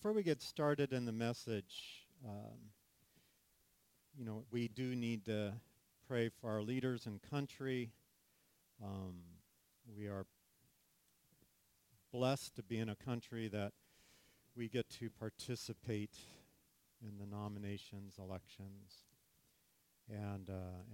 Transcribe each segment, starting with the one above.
Before we get started in the message, we do need to pray for our leaders and country. We are blessed to be in a country that we get to participate in the nominations, elections, and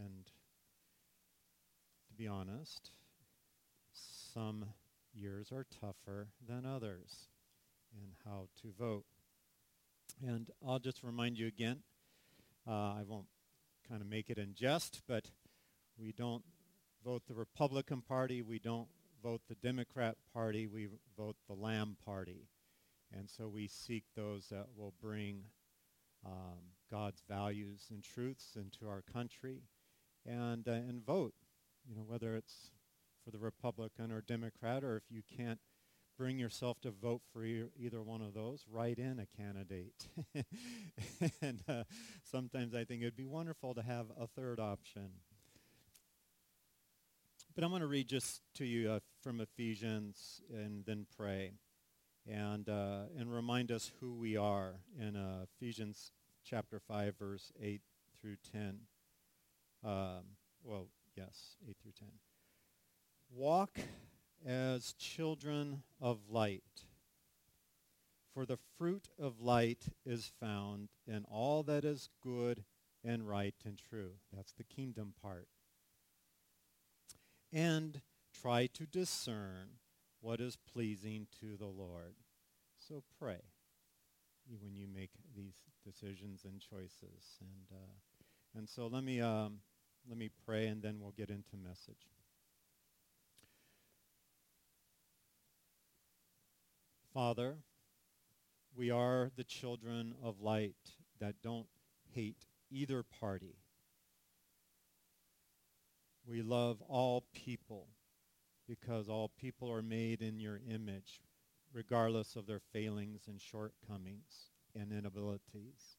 to be honest, some years are tougher than others in how to vote. And I'll just remind you again, I won't kind of make it in jest, but we don't vote the Republican Party, we don't vote the Democrat Party, we vote the Lamb Party. And so we seek those that will bring God's values and truths into our country and vote, whether it's for the Republican or Democrat, or if you can't bring yourself to vote for either one of those, write in a candidate. And sometimes I think it'd be wonderful to have a third option. But I'm going to read just to you from Ephesians and then pray and remind us who we are in Ephesians chapter 5, verse 8 through 10. 8 through 10. Walk as children of light, for the fruit of light is found in all that is good and right and true. That's the kingdom part. And try to discern what is pleasing to the Lord. So pray when you make these decisions and choices. And so let me pray, and then we'll get into message. Father, we are the children of light that don't hate either party. We love all people because all people are made in your image, regardless of their failings and shortcomings and inabilities.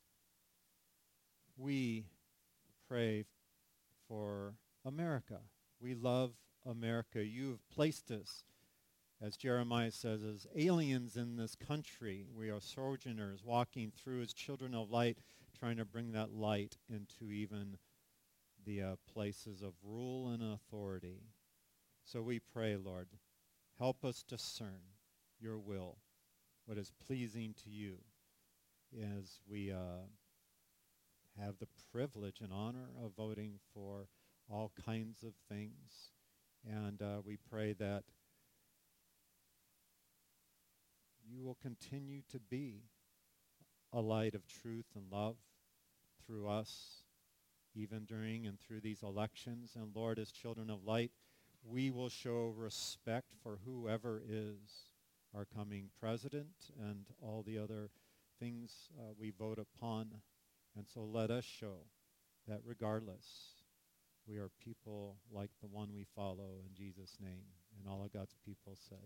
We pray for America. We love America. You have placed us, as Jeremiah says, as aliens in this country. We are sojourners walking through as children of light, trying to bring that light into even the places of rule and authority. So we pray, Lord, help us discern your will, what is pleasing to you, as we have the privilege and honor of voting for all kinds of things. And we pray that you will continue to be a light of truth and love through us, even during and through these elections. And Lord, as children of light, we will show respect for whoever is our coming president and all the other things we vote upon. And so let us show that regardless, we are people like the one we follow, in Jesus' name. And all of God's people said.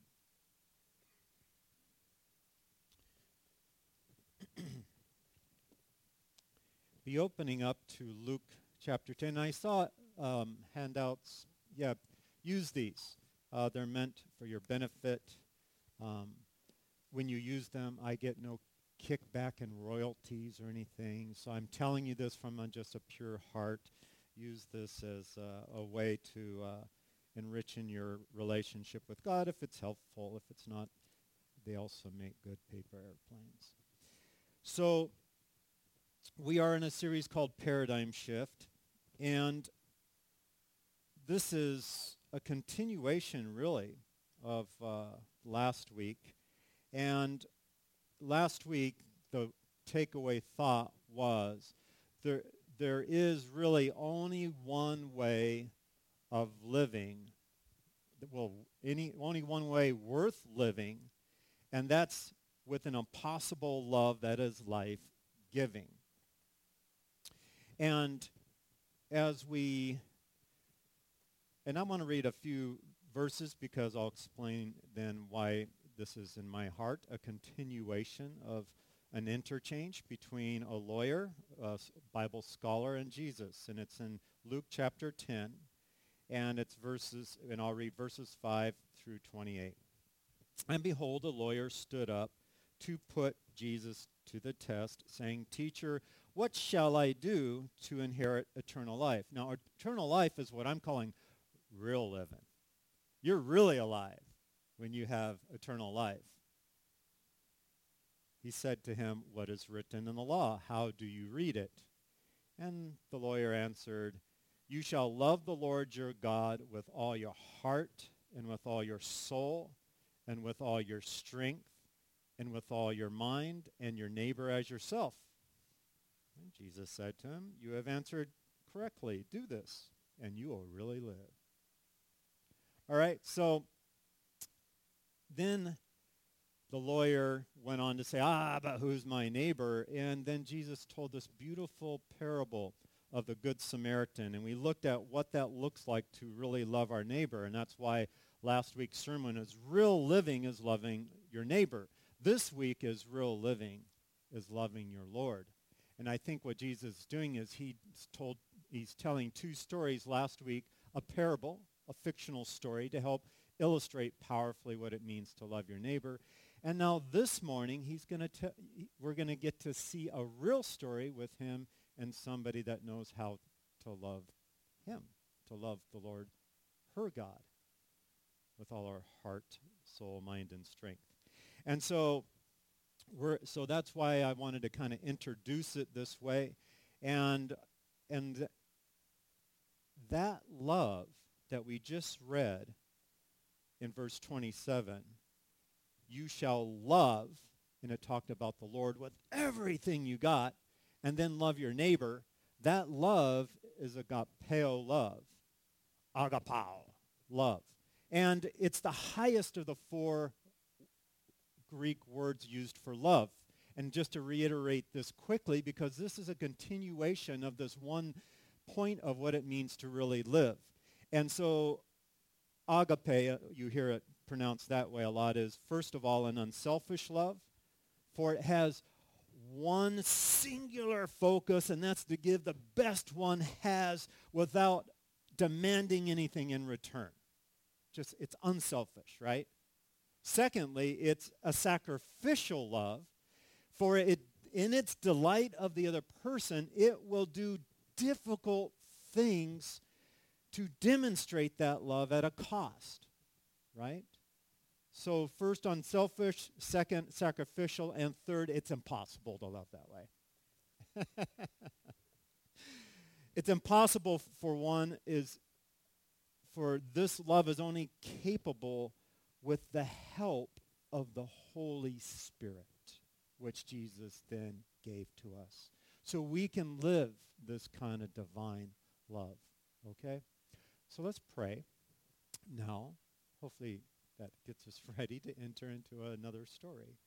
Be opening up to Luke chapter 10. I saw handouts. Yeah, use these. They're meant for your benefit. When you use them, I get no kickback and royalties or anything. So I'm telling you this from just a pure heart. Use this as a way to enrich in your relationship with God if it's helpful. If it's not, they also make good paper airplanes. So we are in a series called Paradigm Shift, and this is a continuation, really, of last week. And last week, the takeaway thought was there is really only one way of living, only one way worth living, and that's with an impossible love that is life-giving. And I want to read a few verses because I'll explain then why this is in my heart, a continuation of an interchange between a lawyer, a Bible scholar, and Jesus. And it's in Luke chapter 10, and I'll read verses 5 through 28. And behold, a lawyer stood up to put Jesus to the test, saying, "Teacher, what shall I do to inherit eternal life?" Now, eternal life is what I'm calling real living. You're really alive when you have eternal life. He said to him, "What is written in the law? How do you read it?" And the lawyer answered, "You shall love the Lord your God with all your heart and with all your soul and with all your strength and with all your mind, and your neighbor as yourself." And Jesus said to him, "You have answered correctly. Do this, and you will really live." All right, so then the lawyer went on to say, but who's my neighbor? And then Jesus told this beautiful parable of the Good Samaritan. And we looked at what that looks like to really love our neighbor. And that's why last week's sermon is real living is loving your neighbor. This week is real living is loving your Lord. And I think what Jesus is doing is he's telling two stories last week, a parable, a fictional story to help illustrate powerfully what it means to love your neighbor. And now this morning, we're going to get to see a real story with him and somebody that knows how to love him, to love the Lord, her God, with all our heart, soul, mind, and strength. And so that's why I wanted to kind of introduce it this way. And that love that we just read in verse 27, you shall love, and it talked about the Lord with everything you got, and then love your neighbor. That love is agapeo love, agapao love. And it's the highest of the four Greek words used for love. And just to reiterate this quickly, because this is a continuation of this one point of what it means to really live. And so agape, you hear it pronounced that way a lot, is first of all an unselfish love, for it has one singular focus, and that's to give the best one has without demanding anything in return. Just, it's unselfish, right? Secondly, it's a sacrificial love, for it, in its delight of the other person, it will do difficult things to demonstrate that love at a cost, right? So first unselfish, second sacrificial, and third, it's impossible to love that way. It's impossible for this love is only capable with the help of the Holy Spirit, which Jesus then gave to us. So we can live this kind of divine love, okay? So let's pray now. Hopefully that gets us ready to enter into another story.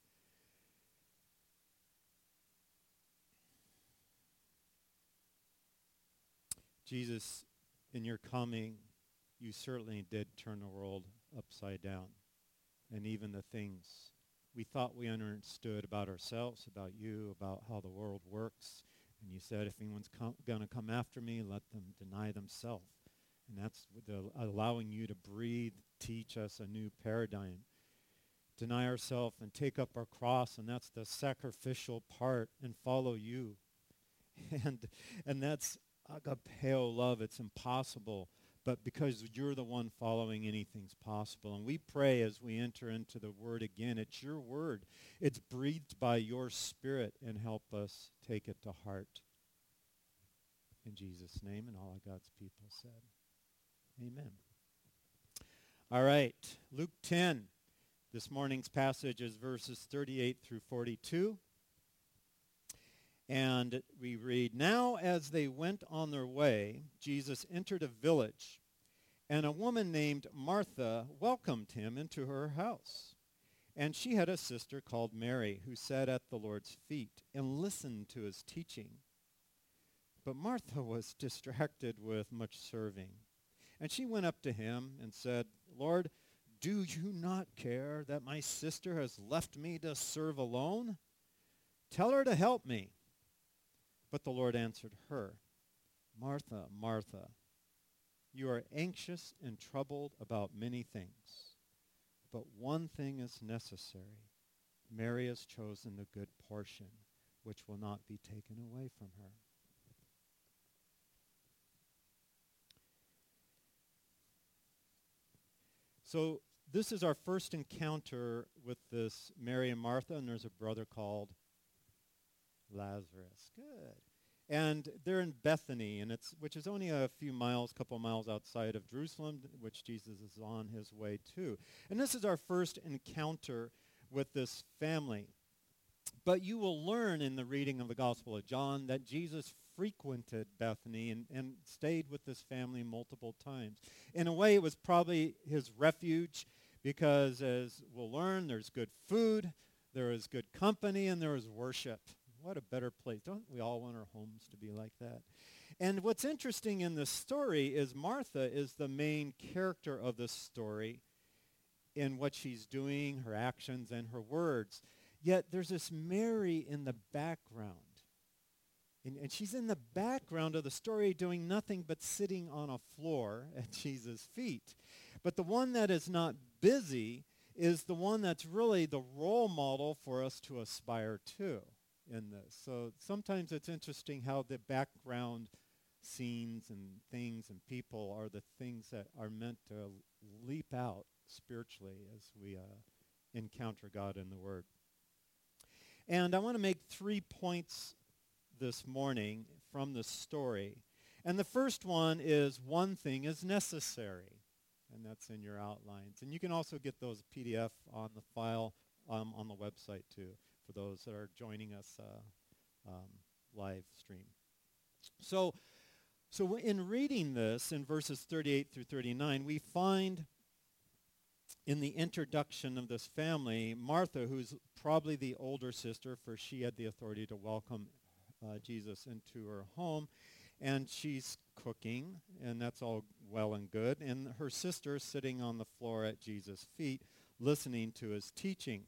Jesus, in your coming, you certainly did turn the world upside down. And even the things we thought we understood about ourselves, about you, about how the world works. And you said, if anyone's going to come after me, let them deny themselves. And that's allowing you to breathe, teach us a new paradigm. Deny ourselves and take up our cross, and that's the sacrificial part, and follow you. And that's agapeo love. It's impossible. But because you're the one following, anything's possible. And we pray as we enter into the word again, it's your word. It's breathed by your Spirit, and help us take it to heart. In Jesus' name, and all of God's people said, amen. All right, Luke 10. This morning's passage is verses 38 through 42. And we read, "Now as they went on their way, Jesus entered a village, and a woman named Martha welcomed him into her house. And she had a sister called Mary, who sat at the Lord's feet and listened to his teaching. But Martha was distracted with much serving. And she went up to him and said, 'Lord, do you not care that my sister has left me to serve alone? Tell her to help me.' But the Lord answered her, 'Martha, Martha, you are anxious and troubled about many things, but one thing is necessary. Mary has chosen the good portion, which will not be taken away from her. So this is our first encounter with this Mary and Martha, and there's a brother called Lazarus. Good. And they're in Bethany, which is only a couple miles outside of Jerusalem, which Jesus is on his way to. And this is our first encounter with this family. But you will learn in the reading of the Gospel of John that Jesus frequented Bethany and stayed with this family multiple times. In a way, it was probably his refuge because, as we'll learn, there's good food, there is good company, and there is worship. What a better place. Don't we all want our homes to be like that? And what's interesting in this story is Martha is the main character of this story in what she's doing, her actions, and her words. Yet there's this Mary in the background. And she's in the background of the story doing nothing but sitting on a floor at Jesus' feet. But the one that is not busy is the one that's really the role model for us to aspire to in this. So sometimes it's interesting how the background scenes and things and people are the things that are meant to leap out spiritually as we encounter God in the Word. And I want to make 3 points this morning from the story. And the first one is one thing is necessary. And that's in your outlines. And you can also get those PDF on the file on the website too, for those that are joining us live stream. So in reading this in verses 38 through 39, we find in the introduction of this family, Martha, who's probably the older sister, for she had the authority to welcome Jesus into her home, and she's cooking, and that's all well and good, and her sister is sitting on the floor at Jesus' feet, listening to his teaching.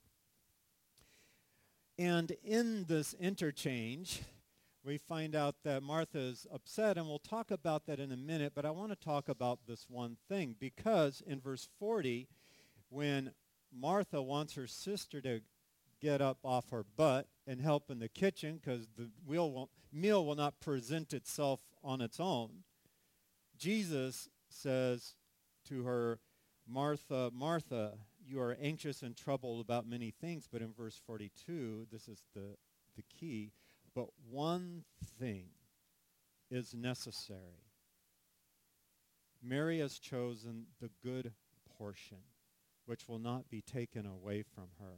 And in this interchange, we find out that Martha is upset, and we'll talk about that in a minute, but I want to talk about this one thing, because in verse 40, when Martha wants her sister to get up off her butt and help in the kitchen because the meal will not present itself on its own, Jesus says to her, Martha, Martha, you are anxious and troubled about many things, but in verse 42, this is the key, but one thing is necessary. Mary has chosen the good portion, which will not be taken away from her.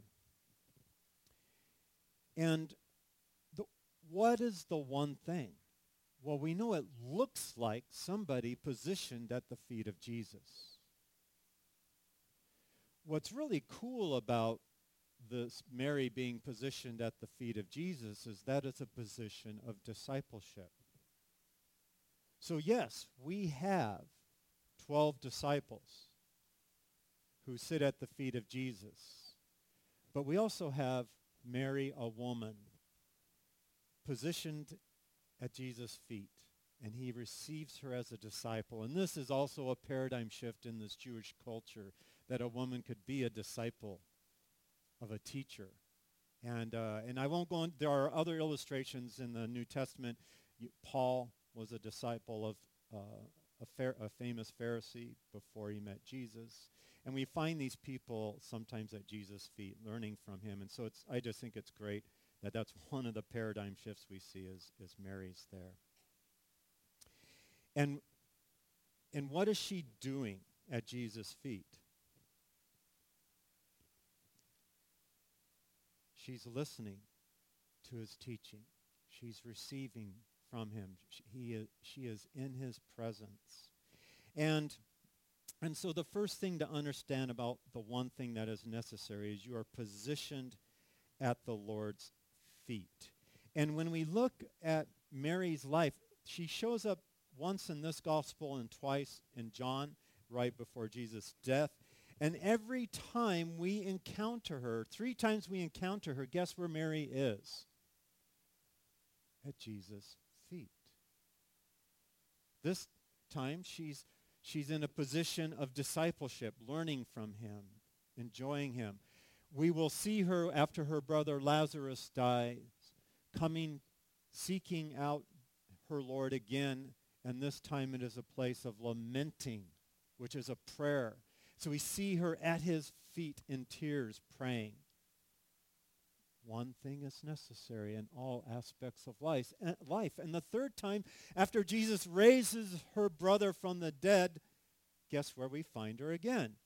And what is the one thing? Well, we know it looks like somebody positioned at the feet of Jesus. What's really cool about this Mary being positioned at the feet of Jesus is that it's a position of discipleship. So yes, we have 12 disciples who sit at the feet of Jesus. But we also have Mary, a woman, positioned at Jesus' feet, and he receives her as a disciple. And this is also a paradigm shift in this Jewish culture, that a woman could be a disciple of a teacher. And I won't go on. There are other illustrations in the New Testament. Paul was a disciple of a famous Pharisee before he met Jesus. And we find these people sometimes at Jesus' feet learning from him. And so I just think it's great that that's one of the paradigm shifts we see is Mary's there. And what is she doing at Jesus' feet? She's listening to his teaching. She's receiving from him. She is in his presence. And so the first thing to understand about the one thing that is necessary is you are positioned at the Lord's feet. And when we look at Mary's life, she shows up once in this gospel and twice in John, right before Jesus' death. And every time we encounter her, 3 times we encounter her, guess where Mary is? At Jesus' feet. This time she's in a position of discipleship, learning from him, enjoying him. we will see her after her brother Lazarus dies, coming, seeking out her Lord again, and this time it is a place of lamenting, which is a prayer. So we see her at his feet in tears praying. One thing is necessary in all aspects of life. And the third time, after Jesus raises her brother from the dead, guess where we find her again?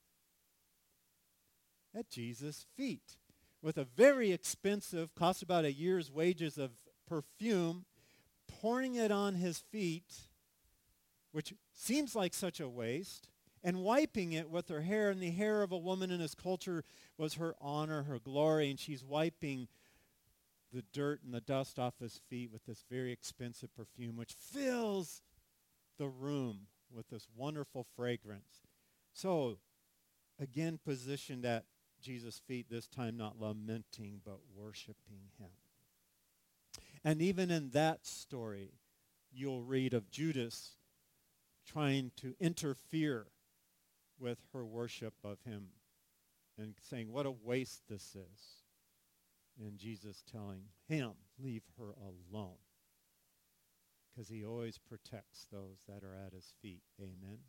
At Jesus' feet, with a very expensive, cost about a year's wages of perfume, pouring it on his feet, which seems like such a waste, and wiping it with her hair. And the hair of a woman in his culture was her honor, her glory, and she's wiping the dirt and the dust off his feet with this very expensive perfume, which fills the room with this wonderful fragrance. So, again, positioned at Jesus' feet, this time not lamenting, but worshiping him. And even in that story, you'll read of Judas trying to interfere with her worship of him and saying, what a waste this is. And Jesus telling him, leave her alone. Because he always protects those that are at his feet. Amen.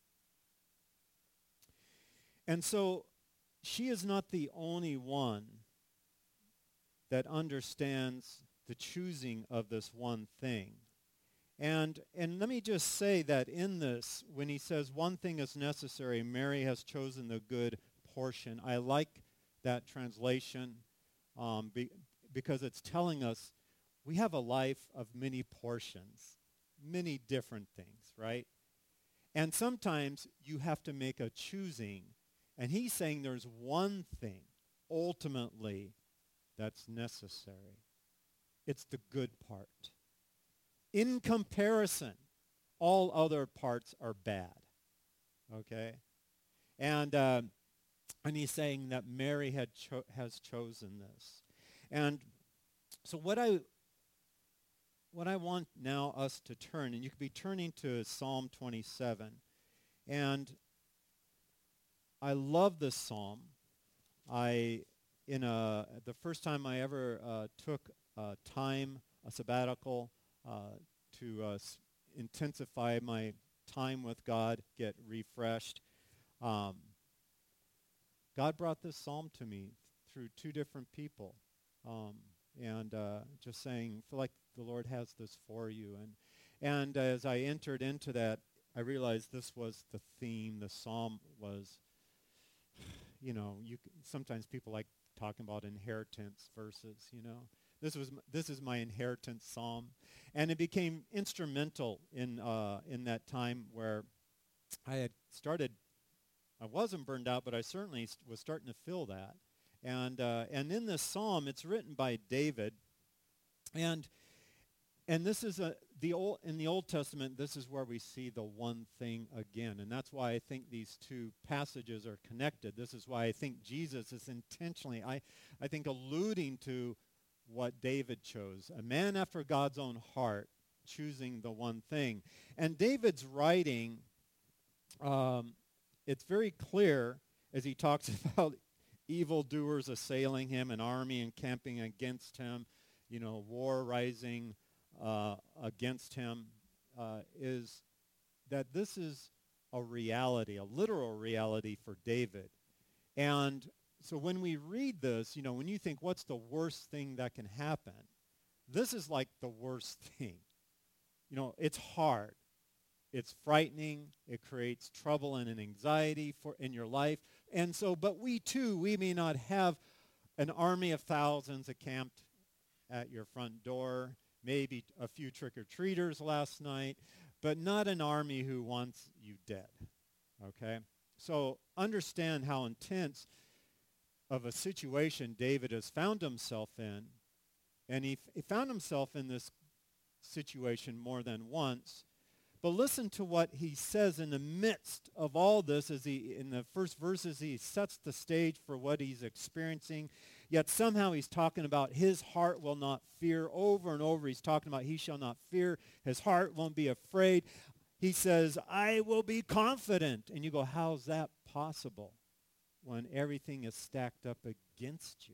And so she is not the only one that understands the choosing of this one thing. And let me just say that in this, when he says one thing is necessary, Mary has chosen the good portion. I like that translation because it's telling us we have a life of many portions, many different things, right? And sometimes you have to make a choosing. And he's saying there's one thing ultimately that's necessary. It's the good part. In comparison, all other parts are bad. Okay? And he's saying that Mary has chosen this. And so what I want now us to turn, and you could be turning to Psalm 27. And I love this psalm. The first time I ever took a sabbatical, to intensify my time with God, get refreshed. God brought this psalm to me through two different people, and just saying, feel like the Lord has this for you. And as I entered into that, I realized this was the theme. The psalm was, sometimes people like talking about inheritance verses, This is my inheritance psalm. And it became instrumental in that time where I wasn't burned out, but I certainly was starting to feel that. And in this psalm, it's written by David. And this is in the Old Testament, this is where we see the one thing again. And that's why I think these two passages are connected. This is why I think Jesus is intentionally, I think, alluding to what David chose, a man after God's own heart, choosing the one thing. And David's writing, it's very clear as he talks about evildoers assailing him, an army encamping against him, war rising against him, is that this is a reality, a literal reality for David. And so when we read this, when you think, what's the worst thing that can happen? This is like the worst thing. It's hard. It's frightening. It creates trouble and an anxiety in your life. And so, but we may not have an army of thousands encamped at your front door, maybe a few trick-or-treaters last night, but not an army who wants you dead, okay? So understand how intense of a situation David has found himself in, and he found himself in this situation more than once. But listen to what he says in the midst of all this. In the first verses, he sets the stage for what he's experiencing. Yet somehow he's talking about his heart will not fear. Over and over he's talking about he shall not fear. His heart won't be afraid. He says, I will be confident. And you go, how's that possible? when everything is stacked up against you.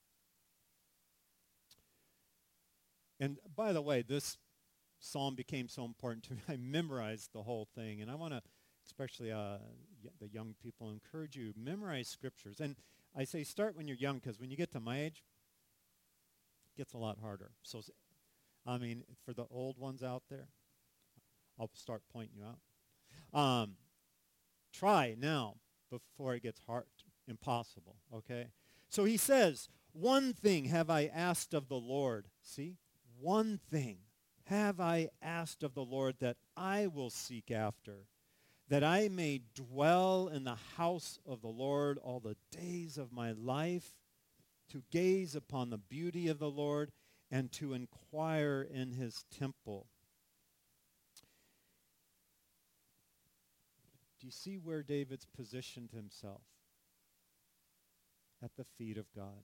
And by the way, this psalm became so important to me. I memorized the whole thing, and I want to, especially the young people, encourage you, memorize scriptures. And I say start when you're young, because when you get to my age, it gets a lot harder. So, I mean, for the old ones out there, I'll start pointing you out. Try now before it gets hard, impossible, okay? So he says, one thing have I asked of the Lord. See? One thing have I asked of the Lord that I will seek after, that I may dwell in the house of the Lord all the days of my life, to gaze upon the beauty of the Lord and to inquire in his temple. Do you see where David's positioned himself? At the feet of God.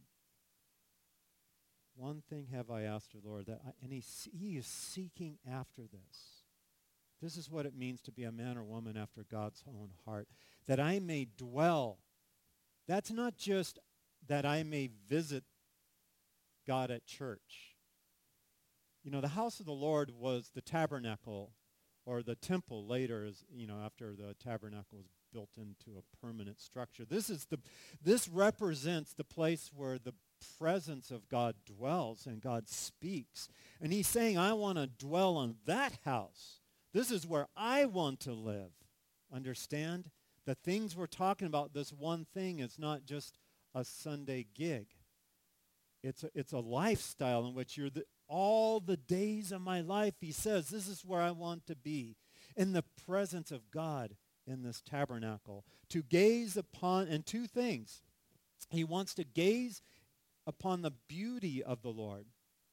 One thing have I asked of the Lord, and he is seeking after this. This is what it means to be a man or woman after God's own heart. That I may dwell. That's not just that I may visit God at church. You know, the house of the Lord was the tabernacle, or the temple later, after the tabernacle was built into a permanent structure. This represents the place where the presence of God dwells and God speaks. And he's saying, I want to dwell on that house. This is where I want to live. Understand? The things we're talking about, this one thing, is not just a Sunday gig. It's a lifestyle in which all the days of my life, he says, this is where I want to be, in the presence of God in this tabernacle. To gaze upon, and two things. He wants to gaze upon the beauty of the Lord.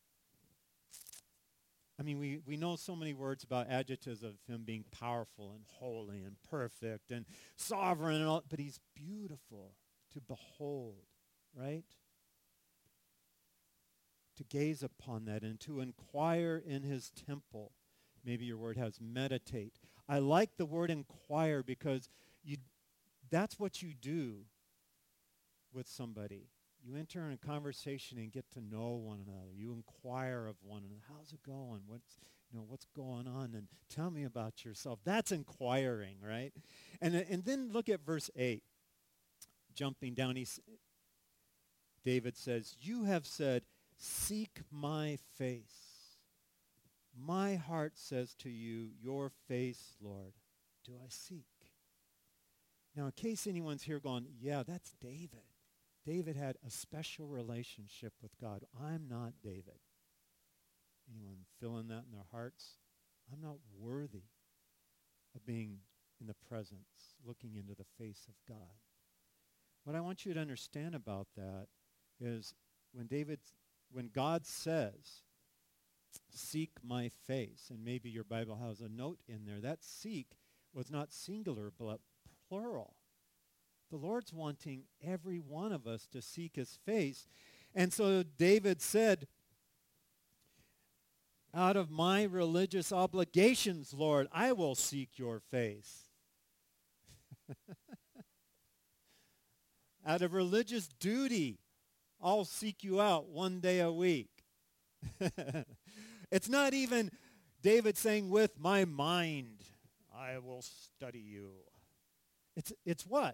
I mean, we know so many words about adjectives of him being powerful and holy and perfect and sovereign and all, but he's beautiful to behold, right? To gaze upon that and to inquire in his temple. Maybe your word has meditate. I like the word inquire because that's what you do with somebody. You enter in a conversation and get to know one another. You inquire of one another. How's it going? What's going on? And tell me about yourself. That's inquiring, right? And then look at verse 8. Jumping down, David says, you have said, seek my face. My heart says to you, your face, Lord, do I seek. Now, in case anyone's here going, yeah, that's David. David had a special relationship with God. I'm not David. Anyone feeling that in their hearts? I'm not worthy of being in the presence, looking into the face of God. What I want you to understand about that is when God says, seek my face, and maybe your Bible has a note in there, that seek was not singular but plural. The Lord's wanting every one of us to seek his face. And so David said, out of my religious obligations, Lord, I will seek your face. Out of religious duty, I'll seek you out one day a week. It's not even David saying, with my mind, I will study you. It's what?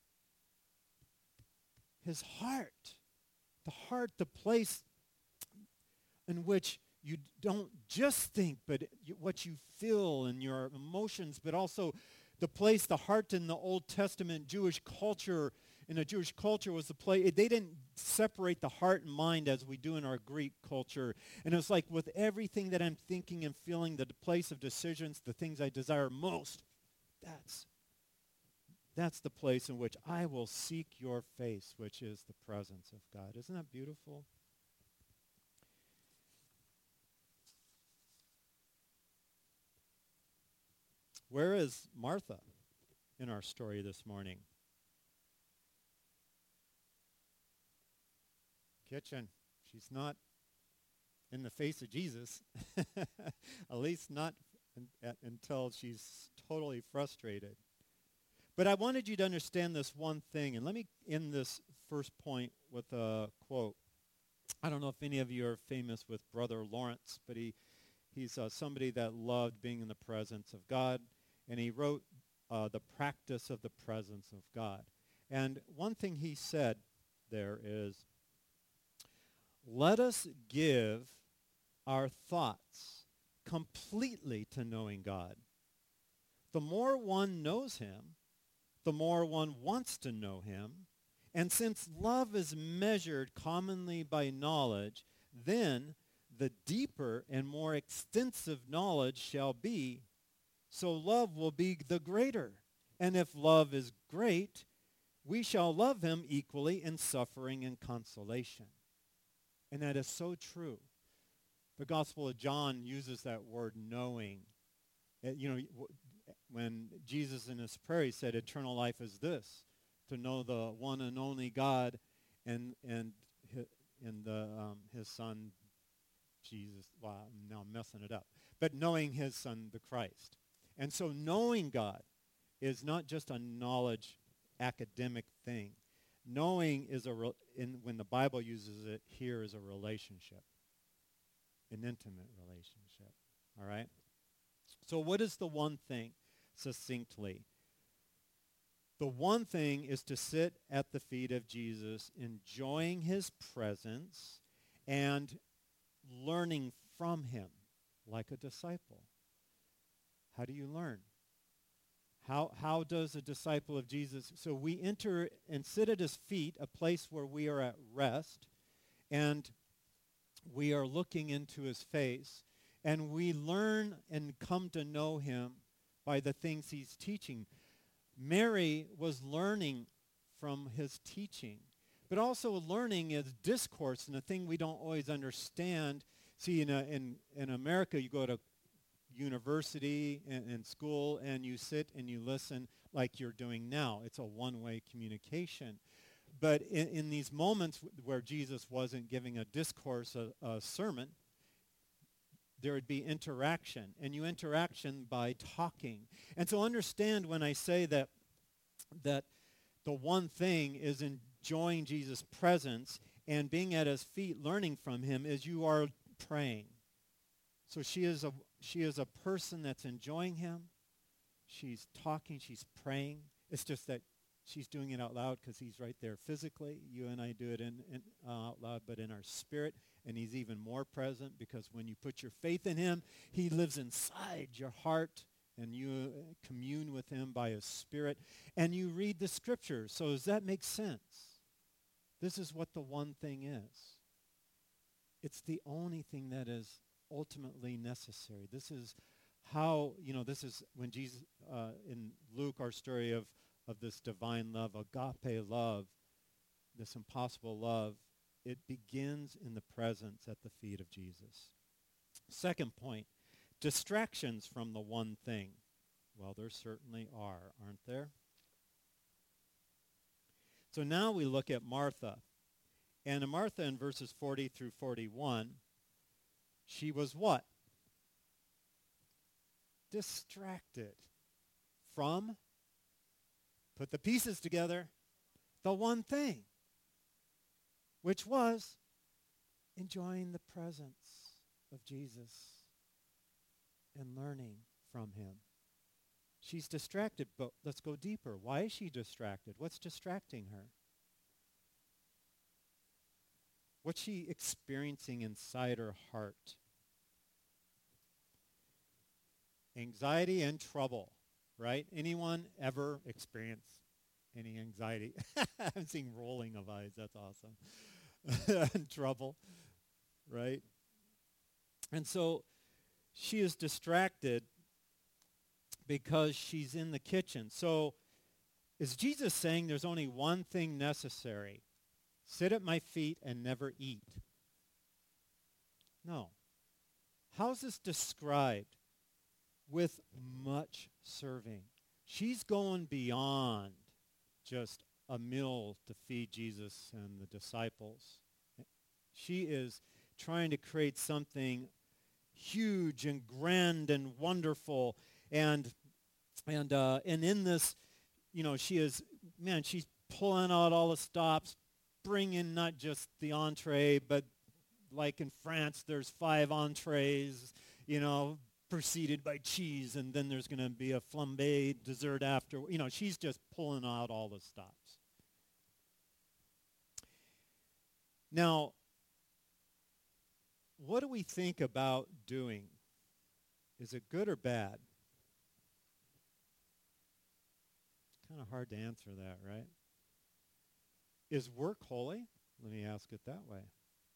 His heart. The heart, the place in which you don't just think, but what you feel and your emotions, but also the place, the heart in the Old Testament Jewish culture, in a Jewish culture was the place, they didn't separate the heart and mind as we do in our Greek culture. And it's like with everything that I'm thinking and feeling, the place of decisions, the things I desire most, that's the place in which I will seek your face, which is the presence of God. Isn't that beautiful? Where is Martha in our story this morning? Kitchen. She's not in the face of Jesus, at least not until she's totally frustrated. But I wanted you to understand this one thing, and let me end this first point with a quote. I don't know if any of you are famous with Brother Lawrence, but he's somebody that loved being in the presence of God, and he wrote The Practice of the Presence of God. And one thing he said there is, let us give our thoughts completely to knowing God. The more one knows him, the more one wants to know him. And since love is measured commonly by knowledge, then the deeper and more extensive knowledge shall be, so love will be the greater. And if love is great, we shall love him equally in suffering and consolation. And that is so true. The Gospel of John uses that word knowing. When Jesus in his prayer, he said, eternal life is this, to know the one and only God and his Son, Jesus. Wow, now I'm messing it up. But knowing his Son, the Christ. And so knowing God is not just a knowledge academic thing. Knowing is when the Bible uses it here, is a relationship, an intimate relationship. All right? So what is the one thing? Succinctly, the one thing is to sit at the feet of Jesus, enjoying his presence and learning from him like a disciple. How do you learn? How does a disciple of Jesus? So we enter and sit at his feet, a place where we are at rest, and we are looking into his face, and we learn and come to know him by the things he's teaching. Mary was learning from his teaching, but also learning is discourse, and a thing we don't always understand. See, in America, you go to university and school, and you sit and you listen like you're doing now. It's a one-way communication. But in these moments where Jesus wasn't giving a discourse, a sermon, there would be interaction, and you interaction by talking. And so understand when I say that the one thing is enjoying Jesus' presence and being at his feet, learning from him, is you are praying. So she is a person that's enjoying him. She's talking, she's praying. It's just that she's doing it out loud because he's right there physically. You and I do it out loud, but in our spirit. And he's even more present because when you put your faith in him, he lives inside your heart, and you commune with him by his spirit. And you read the scriptures. So does that make sense? This is what the one thing is. It's the only thing that is ultimately necessary. This is how, this is when Jesus, in Luke, our story of this divine love, agape love, this impossible love, it begins in the presence at the feet of Jesus. Second point, distractions from the one thing. Well, there certainly are, aren't there? So now we look at Martha. And Martha, in verses 40 through 41, she was what? Distracted from, put the pieces together, the one thing, which was enjoying the presence of Jesus and learning from him. She's distracted, but let's go deeper. Why is she distracted? What's distracting her? What's she experiencing inside her heart? Anxiety and trouble, right? Anyone ever experience any anxiety? I'm seeing rolling of eyes. That's awesome. And trouble, right? And so she is distracted because she's in the kitchen. So is Jesus saying there's only one thing necessary? Sit at my feet and never eat? No. How's this described? With much serving. She's going beyond just a meal to feed Jesus and the disciples. She is trying to create something huge and grand and wonderful. And in this, she is, man, she's pulling out all the stops, bringing not just the entree, but like in France, there's 5 entrees, preceded by cheese, and then there's going to be a flambé dessert after. She's just pulling out all the stops. Now, what do we think about doing? Is it good or bad? It's kind of hard to answer that, right? Is work holy? Let me ask it that way.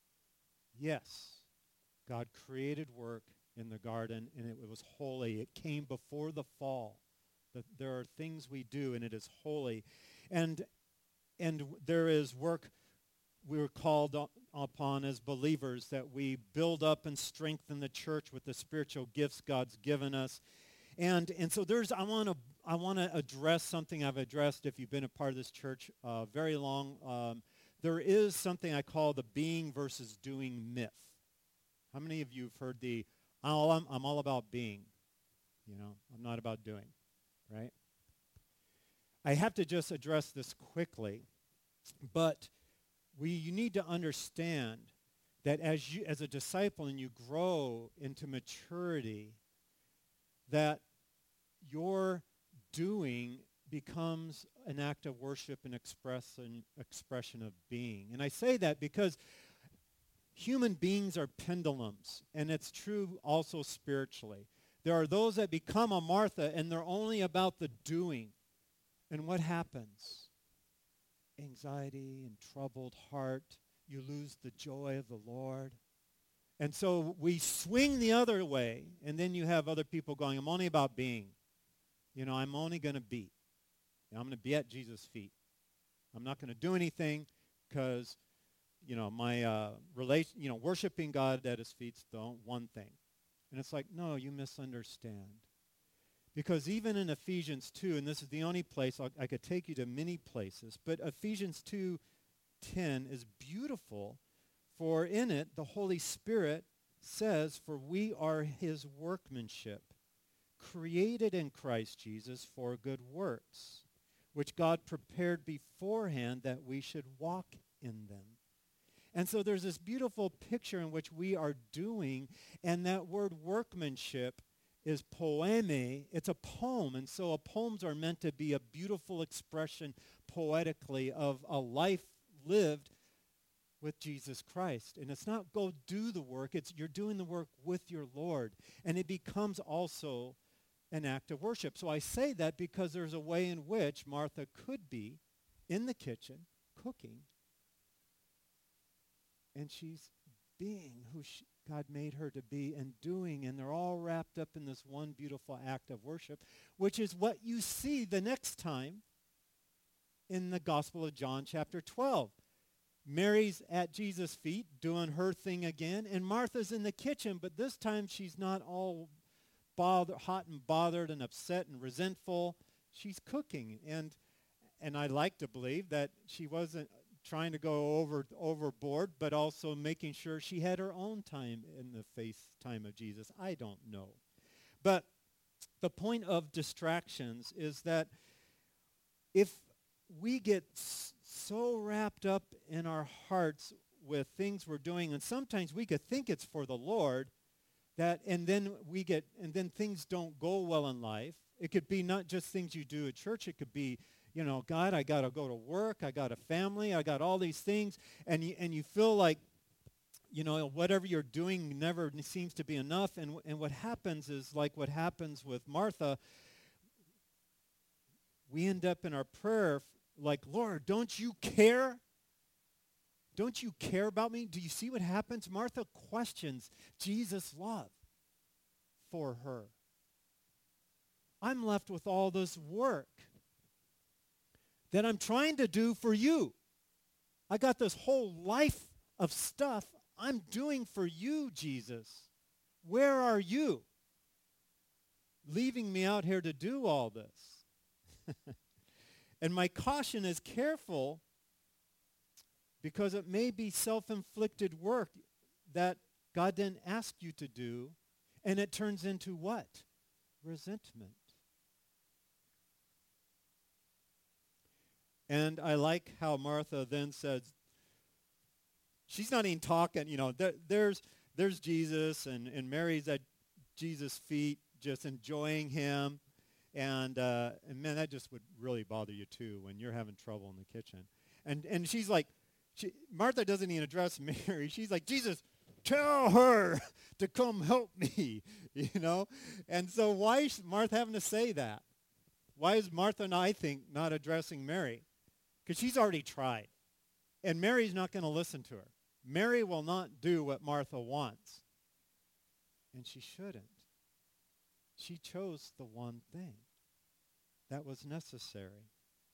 Yes. God created work in the garden, and it was holy. It came before the fall. That there are things we do, and it is holy. And there is work we're called upon as believers, that we build up and strengthen the church with the spiritual gifts God's given us. And so I want to address something I've addressed if you've been a part of this church very long. There is something I call the being versus doing myth. How many of you have heard I'm all about being, I'm not about doing, right? I have to just address this quickly, but you need to understand that as a disciple and you grow into maturity, that your doing becomes an act of worship and expression of being. And I say that because human beings are pendulums, and it's true also spiritually. There are those that become a Martha, and they're only about the doing. And what happens? Anxiety and troubled heart. You lose the joy of the Lord. And so we swing the other way, and then you have other people going, I'm only about being. I'm only going to be. I'm going to be at Jesus' feet. I'm not going to do anything because, my worshiping God at his feet's the one thing. And it's like, no, you misunderstand. Because even in Ephesians 2, and this is the only place, I could take you to many places, but Ephesians 2:10 is beautiful, for in it the Holy Spirit says, for we are his workmanship, created in Christ Jesus for good works, which God prepared beforehand that we should walk in them. And so there's this beautiful picture in which we are doing, and that word workmanship is poeme. It's a poem, and so poems are meant to be a beautiful expression poetically of a life lived with Jesus Christ. And it's not go do the work, it's you're doing the work with your Lord. And it becomes also an act of worship. So I say that because there's a way in which Martha could be in the kitchen cooking, and she's being who God made her to be and doing, and they're all wrapped up in this one beautiful act of worship, which is what you see the next time in the Gospel of John chapter 12. Mary's at Jesus' feet doing her thing again, and Martha's in the kitchen, but this time she's not all hot and bothered and upset and resentful. She's cooking, and I like to believe that she wasn't trying to go overboard, but also making sure she had her own time in the face time of Jesus. I don't know. But the point of distractions is that if we get so wrapped up in our hearts with things we're doing, and sometimes we could think it's for the Lord, and then things don't go well in life. It could be not just things you do at church. It could be, God, I got to go to work. I got a family. I got all these things. And you feel like, whatever you're doing never seems to be enough. And what happens is like what happens with Martha. We end up in our prayer like, Lord, don't you care? Don't you care about me? Do you see what happens? Martha questions Jesus' love for her. I'm left with all this work that I'm trying to do for you. I got this whole life of stuff I'm doing for you, Jesus. Where are you? Leaving me out here to do all this. And my caution is careful, because it may be self-inflicted work that God didn't ask you to do, and it turns into what? Resentment. And I like how Martha then says, she's not even talking, there's Jesus, and Mary's at Jesus' feet just enjoying him. And man, that just would really bother you too when you're having trouble in the kitchen. And she's like, Martha doesn't even address Mary. She's like, Jesus, tell her to come help me, And so why is Martha having to say that? Why is Martha, I think, not addressing Mary? Because she's already tried. And Mary's not going to listen to her. Mary will not do what Martha wants. And she shouldn't. She chose the one thing that was necessary.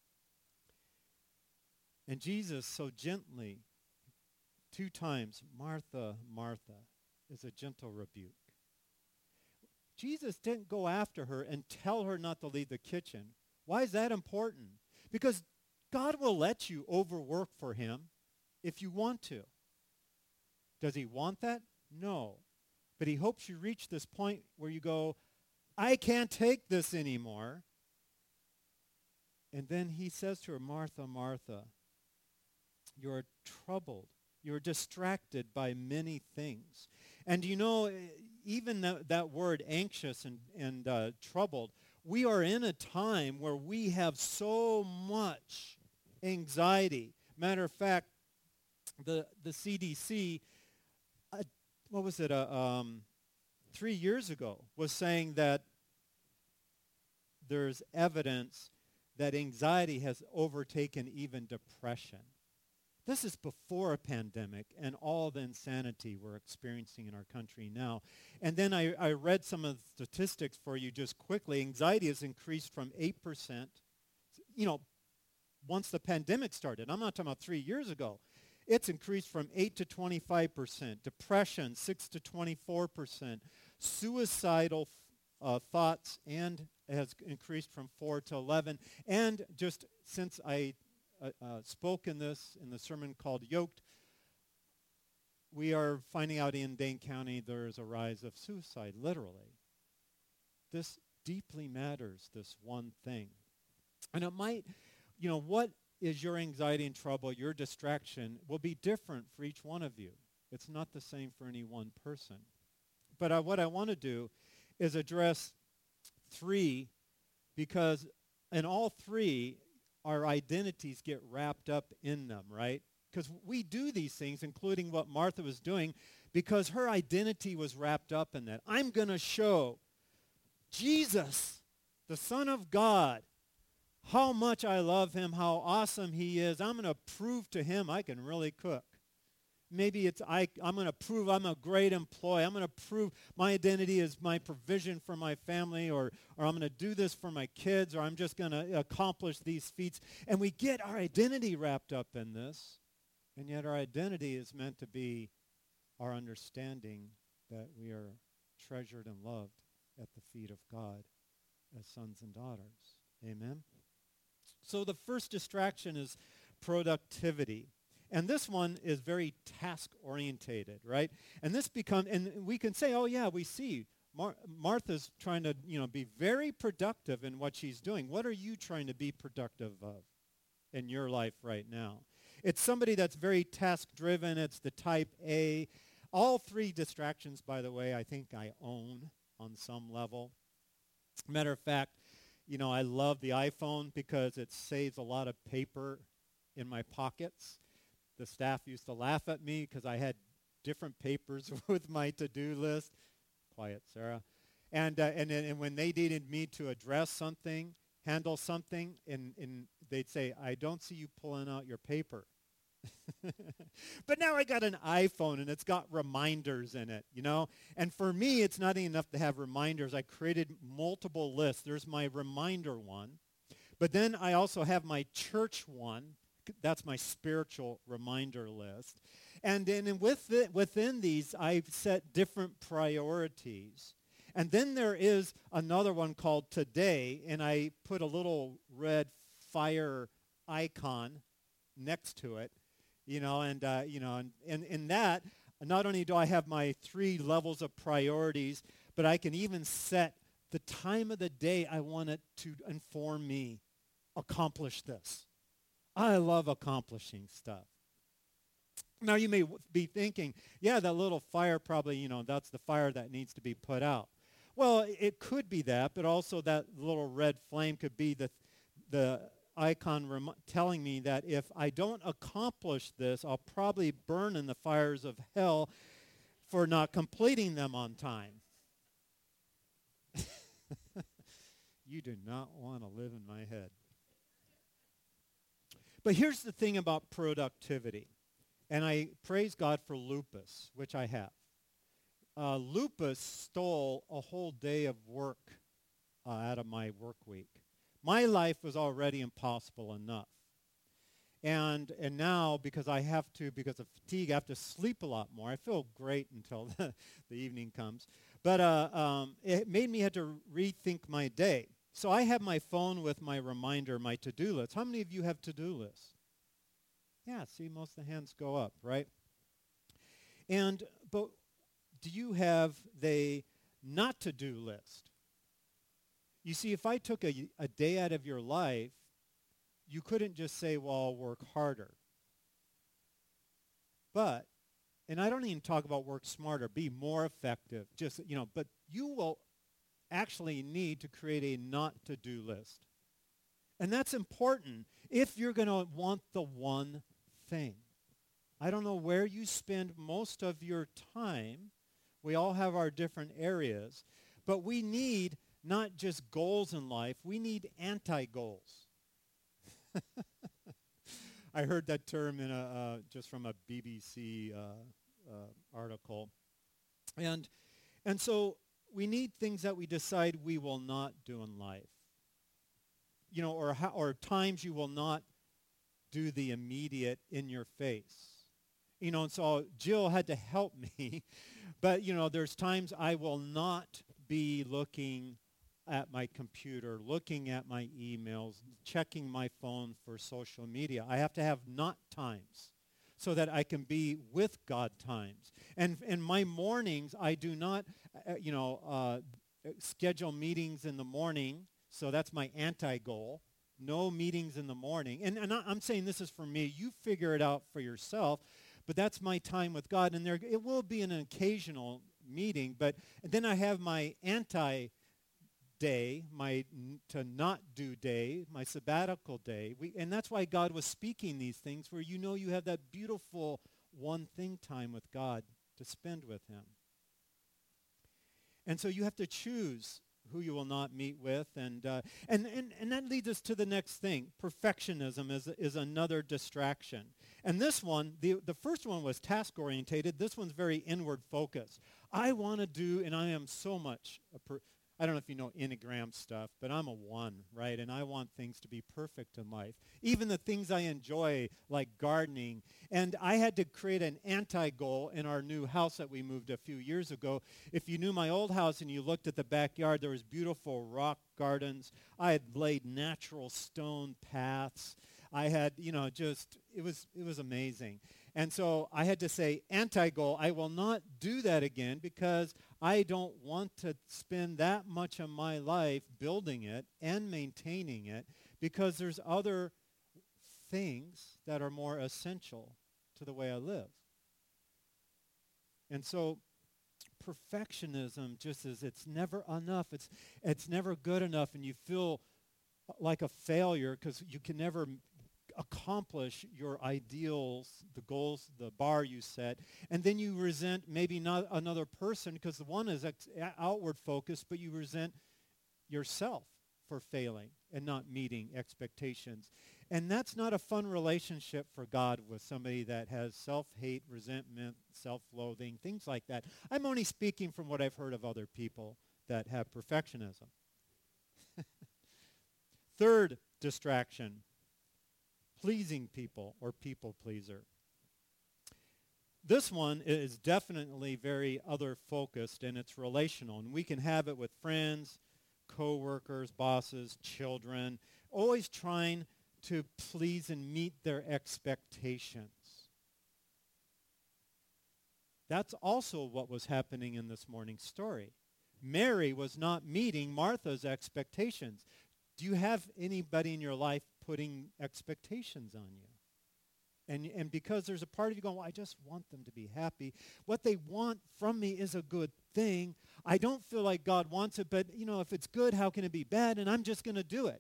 And Jesus so gently, 2 times, Martha, Martha, is a gentle rebuke. Jesus didn't go after her and tell her not to leave the kitchen. Why is that important? Because God will let you overwork for him if you want to. Does he want that? No. But he hopes you reach this point where you go, I can't take this anymore. And then he says to her, Martha, Martha, you're troubled. You're distracted by many things. And even that word anxious and troubled, we are in a time where we have so much anxiety. Matter of fact, the CDC, 3 years ago, was saying that there's evidence that anxiety has overtaken even depression. This is before a pandemic and all the insanity we're experiencing in our country now. And then I read some of the statistics for you just quickly. Anxiety has increased from 8%, once the pandemic started. I'm not talking about 3 years ago. It's increased from 8 to 25%. Depression, 6 to 24%. Suicidal thoughts and has increased from 4 to 11. And just since I spoke in the sermon called Yoked, we are finding out in Dane County there is a rise of suicide, literally. This deeply matters, this one thing. And it might, what is your anxiety and trouble, your distraction, will be different for each one of you. It's not the same for any one person. But what I want to do is address 3, because in all 3, our identities get wrapped up in them, right? Because we do these things, including what Martha was doing, because her identity was wrapped up in that. I'm going to show Jesus, the Son of God, how much I love him, how awesome he is. I'm going to prove to him I can really cook. Maybe I'm going to prove I'm a great employee. I'm going to prove my identity is my provision for my family, or I'm going to do this for my kids, or I'm just going to accomplish these feats. And we get our identity wrapped up in this, and yet our identity is meant to be our understanding that we are treasured and loved at the feet of God as sons and daughters. Amen? So the first distraction is productivity. And this one is very task-orientated, right? And we can say, oh yeah, we see Martha's trying to, be very productive in what she's doing. What are you trying to be productive of in your life right now? It's somebody that's very task-driven. It's the type A. All 3 distractions, by the way, I think I own on some level. Matter of fact, I love the iPhone because it saves a lot of paper in my pockets. The staff used to laugh at me because I had different papers with my to-do list. Quiet, Sarah. And when they needed me to address something, handle something, and they'd say, I don't see you pulling out your paper. But now I got an iPhone, and it's got reminders in it, And for me, it's not enough to have reminders. I created multiple lists. There's my reminder one. But then I also have my church one. That's my spiritual reminder list. And then within these, I've set different priorities. And then there is another one called Today, and I put a little red fire icon next to it, and in that, not only do I have my 3 levels of priorities, but I can even set the time of the day I want it to inform me, accomplish this. I love accomplishing stuff. Now you may be thinking, yeah, that little fire probably, that's the fire that needs to be put out. Well, it could be that, but also that little red flame could be the icon telling me that if I don't accomplish this, I'll probably burn in the fires of hell for not completing them on time. You do not want to live in my head. But here's the thing about productivity. And I praise God for lupus, which I have. Lupus stole a whole day of work out of my work week. My life was already impossible enough. And now, because of fatigue, I have to sleep a lot more. I feel great until the evening comes. But it made me have to rethink my day. So I have my phone with my reminder, my to-do list. How many of you have to-do lists? Yeah, see, most of the hands go up, right? But do you have the not to-do list? You see, if I took a day out of your life, you couldn't just say, well, I'll work harder. But, and I don't even talk about work smarter, be more effective, but you will actually need to create a not to-do list. And that's important if you're going to want the one thing. I don't know where you spend most of your time. We all have our different areas. But we need not just goals in life, we need anti-goals. I heard that term just from a BBC article. And so we need things that we decide we will not do in life. Or times you will not do the immediate in your face. And so Jill had to help me. But, there's times I will not be looking at my computer, looking at my emails, checking my phone for social media. I have to have not times so that I can be with God times. And in my mornings, I do not, schedule meetings in the morning. So that's my anti-goal. No meetings in the morning. And I'm saying this is for me. You figure it out for yourself. But that's my time with God. And it will be an occasional meeting. But then I have my anti-day, my to not do day, my sabbatical day. And that's why God was speaking these things where you have that beautiful one thing time with God to spend with him. And so you have to choose who you will not meet with. And that leads us to the next thing. Perfectionism is another distraction. And this one, the first one was task-orientated. This one's very inward-focused. I want to do, and I am so much, I don't know if you know Enneagram stuff, but I'm a 1, right? And I want things to be perfect in life. Even the things I enjoy, like gardening. And I had to create an anti-goal in our new house that we moved a few years ago. If you knew my old house and you looked at the backyard, there was beautiful rock gardens. I had laid natural stone paths. I had, it was amazing. And so I had to say, anti-goal, I will not do that again because I don't want to spend that much of my life building it and maintaining it because there's other things that are more essential to the way I live. And so perfectionism just is, it's never enough. It's never good enough, and you feel like a failure because you can never accomplish your ideals, the goals, the bar you set, and then you resent maybe not another person because the one is outward focused, but you resent yourself for failing and not meeting expectations. And that's not a fun relationship for God with somebody that has self-hate, resentment, self-loathing, things like that. I'm only speaking from what I've heard of other people that have perfectionism. Third distraction, pleasing people or people pleaser. This one is definitely very other focused and it's relational, and we can have it with friends, co-workers, bosses, children, always trying to please and meet their expectations. That's also what was happening in this morning's story. Mary was not meeting Martha's expectations. Do you have anybody in your life putting expectations on you. And because there's a part of you going, well, I just want them to be happy. What they want from me is a good thing. I don't feel like God wants it, but, if it's good, how can it be bad? And I'm just going to do it.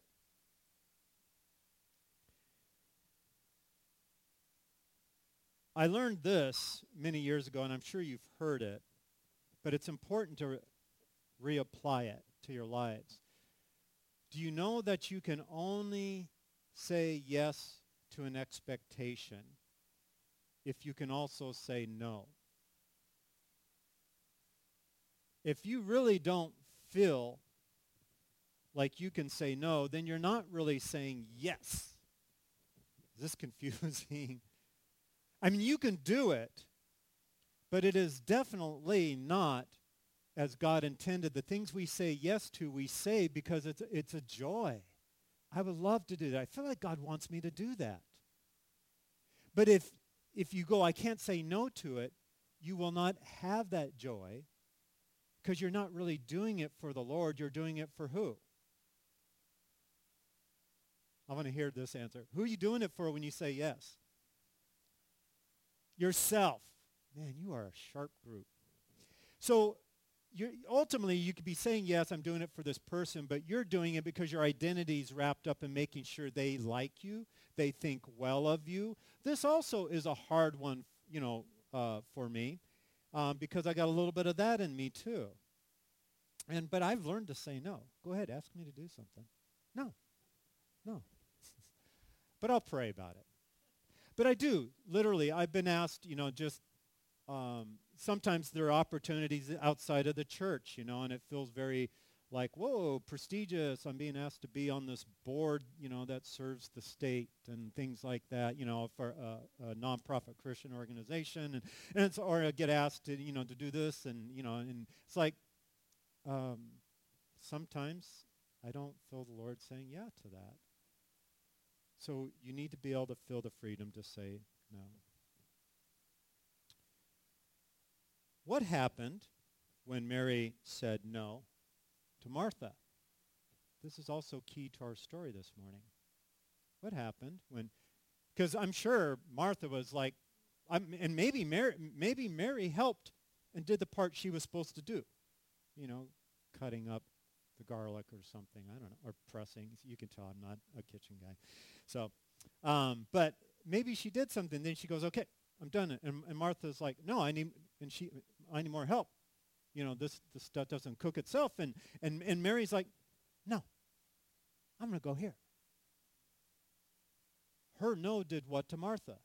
I learned this many years ago, and I'm sure you've heard it, but it's important to reapply it to your lives. Do you know that you can only say yes to an expectation if you can also say no? If you really don't feel like you can say no, then you're not really saying yes. Is this confusing? I mean, you can do it, but it is definitely not as God intended. The things we say yes to, we say because it's a joy. I would love to do that. I feel like God wants me to do that. But if you go, I can't say no to it, you will not have that joy because you're not really doing it for the Lord. You're doing it for who? I want to hear this answer. Who are you doing it for when you say yes? Yourself. Man, you are a sharp group. So ultimately, you could be saying, yes, I'm doing it for this person, but you're doing it because your identity is wrapped up in making sure they like you, they think well of you. This also is a hard one, for me, because I got a little bit of that in me too. But I've learned to say no. Go ahead, ask me to do something. No. But I'll pray about it. But I do, literally, I've been asked, sometimes there are opportunities outside of the church, and it feels very like, whoa, prestigious. I'm being asked to be on this board, that serves the state and things like that, for a nonprofit Christian organization. Or I get asked to, to do this. And it's like sometimes I don't feel the Lord saying yeah to that. So you need to be able to feel the freedom to say no. What happened when Mary said no to Martha? This is also key to our story this morning. What happened because I'm sure Martha was like, and maybe Mary helped and did the part she was supposed to do, cutting up the garlic or something, I don't know, or pressing. You can tell I'm not a kitchen guy. So, but maybe she did something. Then she goes, okay, I'm done. And Martha's like, no, I need more help. This stuff doesn't cook itself. And Mary's like, no, I'm going to go here. Her no did what to Martha?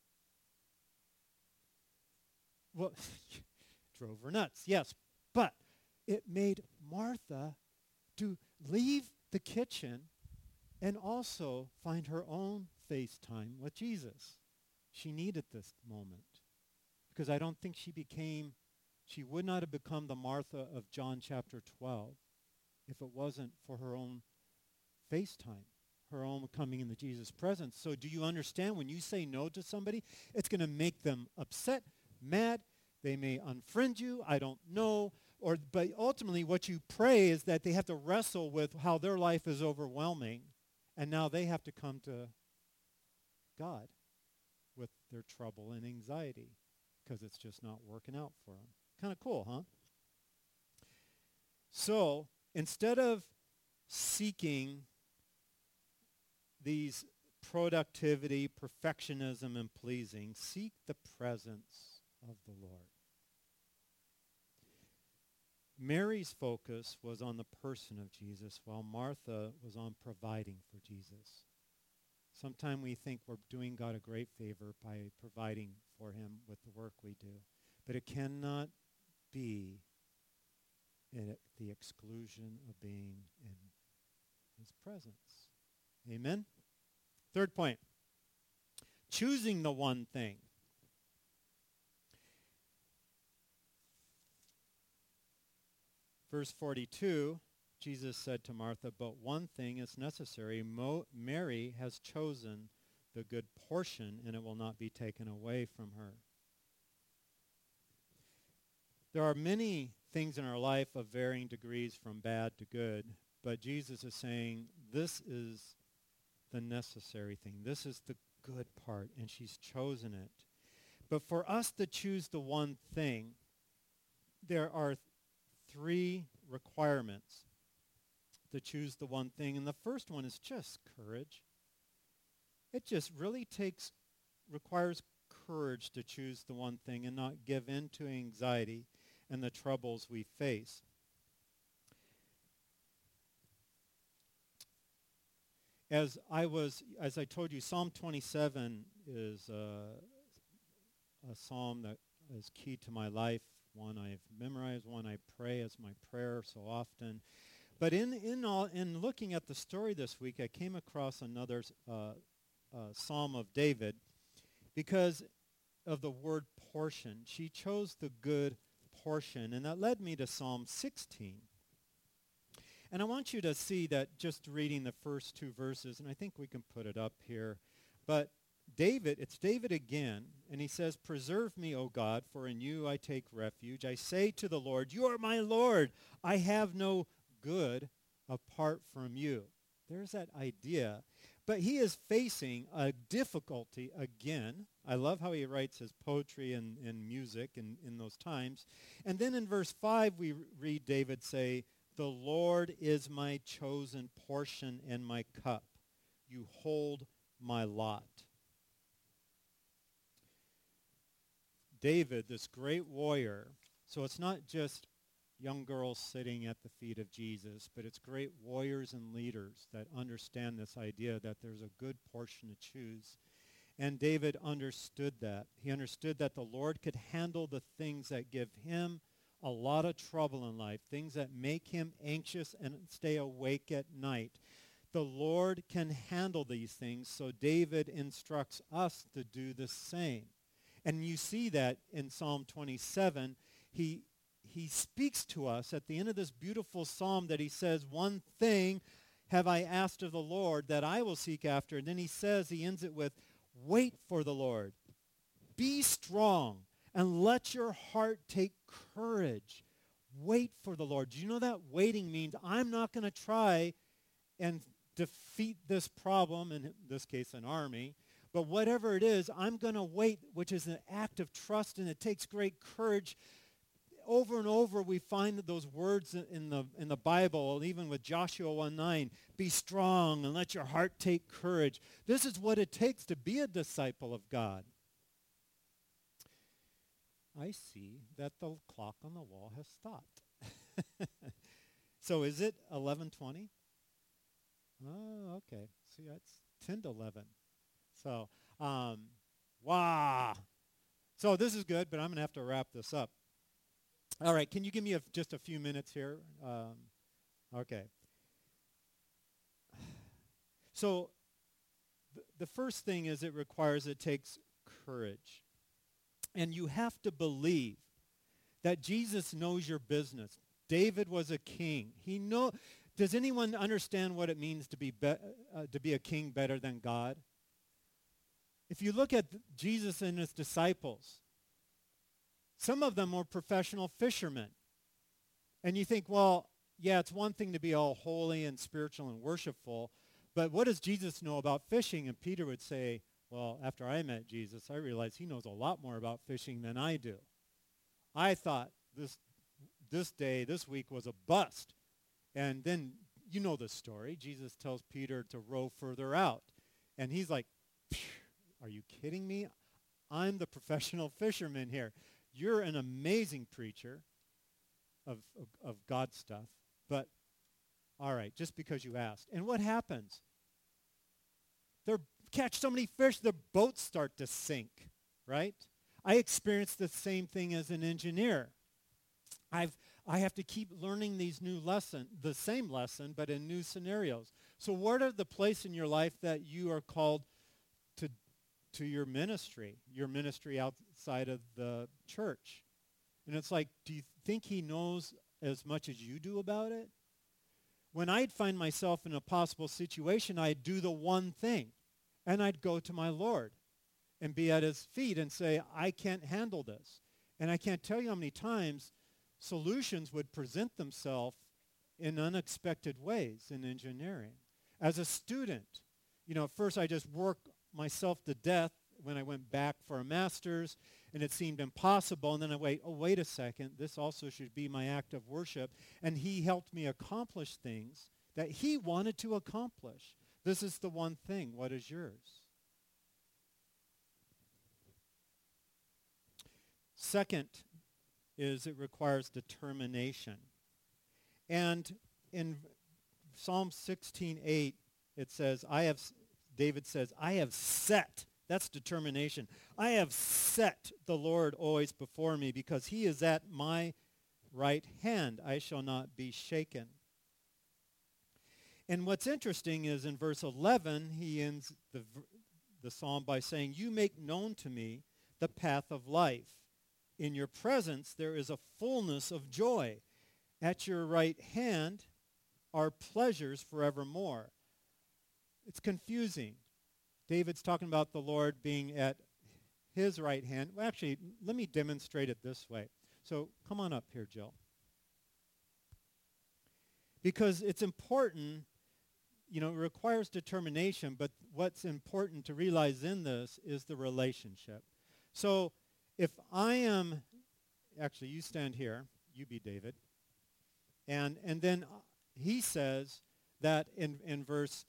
Well, drove her nuts, yes. But it made Martha to leave the kitchen and also find her own FaceTime with Jesus. She needed this moment because I don't think she would not have become the Martha of John chapter 12 if it wasn't for her own FaceTime, her own coming into Jesus' presence. So do you understand when you say no to somebody, it's going to make them upset, mad, they may unfriend you, I don't know. But ultimately what you pray is that they have to wrestle with how their life is overwhelming, and now they have to come to God with their trouble and anxiety because it's just not working out for them. Kind of cool, huh? So instead of seeking these productivity, perfectionism, and pleasing, seek the presence of the Lord. Mary's focus was on the person of Jesus, while Martha was on providing for Jesus. Sometimes we think we're doing God a great favor by providing for him with the work we do. But it cannot be at the exclusion of being in his presence. Amen? Third point, choosing the one thing. Verse 42, Jesus said to Martha, but one thing is necessary. Mary has chosen the good portion, and it will not be taken away from her. There are many things in our life of varying degrees from bad to good, but Jesus is saying this is the necessary thing. This is the good part, and she's chosen it. But for us to choose the one thing, there are three requirements to choose the one thing. And the first one is just courage. It just really requires courage to choose the one thing and not give in to anxiety and the troubles we face. As I told you, Psalm 27 is a psalm that is key to my life, one I've memorized, one I pray as my prayer so often. But in looking at the story this week, I came across another Psalm of David because of the word portion. She chose the good portion, and that led me to Psalm 16. And I want you to see that just reading the first two verses, and I think we can put it up here. But it's David again, and he says, "Preserve me, O God, for in you I take refuge. I say to the Lord, you are my Lord. I have no good apart from you." There's that idea. But he is facing a difficulty again. I love how he writes his poetry and music in those times. And then in verse 5, we read David say, "The Lord is my chosen portion and my cup. You hold my lot." David, this great warrior, so it's not just young girls sitting at the feet of Jesus, but it's great warriors and leaders that understand this idea that there's a good portion to choose. And David understood that. He understood that the Lord could handle the things that give him a lot of trouble in life, things that make him anxious and stay awake at night. The Lord can handle these things, so David instructs us to do the same. And you see that in Psalm 27. He speaks to us at the end of this beautiful psalm that he says, "One thing have I asked of the Lord that I will seek after." And then he ends it with, "Wait for the Lord. Be strong and let your heart take courage." Wait for the Lord. Do you know that waiting means I'm not going to try and defeat this problem, in this case an army, but whatever it is, I'm going to wait, which is an act of trust, and it takes great courage. Over and over we find those words in the Bible, even with Joshua 1:9, "Be strong and let your heart take courage." This is what it takes to be a disciple of God. I see that the clock on the wall has stopped. So is it 11:20? Oh, okay. See, that's 10 to 11. So, wow. So this is good, but I'm going to have to wrap this up. All right, can you give me just a few minutes here? Okay. So the first thing is it takes courage. And you have to believe that Jesus knows your business. David was a king. Does anyone understand what it means to be a king better than God? If you look at Jesus and his disciples, some of them were professional fishermen. And you think, well, yeah, it's one thing to be all holy and spiritual and worshipful, but what does Jesus know about fishing? And Peter would say, well, after I met Jesus, I realized he knows a lot more about fishing than I do. I thought this week was a bust. And then, you know the story. Jesus tells Peter to row further out. And he's like, "Are you kidding me? I'm the professional fisherman here. You're an amazing preacher of God's stuff, but all right, just because you asked." And what happens? They catch so many fish, their boats start to sink, right? I experienced the same thing as an engineer. I have to keep learning these the same lesson, but in new scenarios. So what are the places in your life that you are called to your ministry outside of the church? And it's like, do you think he knows as much as you do about it? When I'd find myself in a possible situation, I'd do the one thing, and I'd go to my Lord and be at his feet and say, "I can't handle this." And I can't tell you how many times solutions would present themselves in unexpected ways in engineering. As a student, at first I just worked myself to death when I went back for a master's, and it seemed impossible. And then wait a second, this also should be my act of worship. And he helped me accomplish things that he wanted to accomplish. This is the one thing. What is yours? Second is it requires determination. And in Psalm 16:8, it says, David says, I have set, that's determination. I have set the Lord always before me because he is at my right hand. I shall not be shaken. And what's interesting is in verse 11, he ends the psalm by saying, you make known to me the path of life. In your presence there is a fullness of joy. At your right hand are pleasures forevermore. It's confusing. David's talking about the Lord being at his right hand. Well, actually, let me demonstrate it this way. So come on up here, Jill. Because it's important, it requires determination, but what's important to realize in this is the relationship. So if I am, actually you stand here, you be David, and then he says that in verse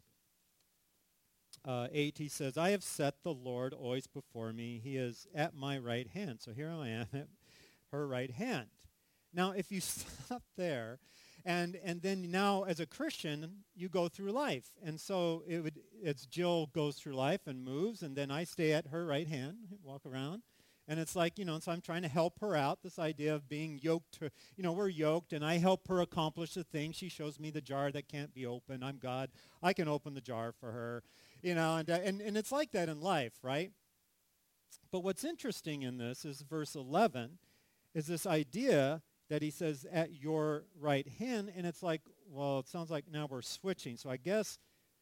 8, he says, I have set the Lord always before me. He is at my right hand. So here I am at her right hand. Now, if you stop there, and then now as a Christian, you go through life. And so it's Jill goes through life and moves, and then I stay at her right hand, walk around. And it's like, so I'm trying to help her out, this idea of being yoked to, we're yoked, and I help her accomplish the thing. She shows me the jar that can't be opened. I'm God. I can open the jar for her, and it's like that in life, right? But what's interesting in this is verse 11 is this idea that he says at your right hand, and it's like, well, it sounds like now we're switching. So I guess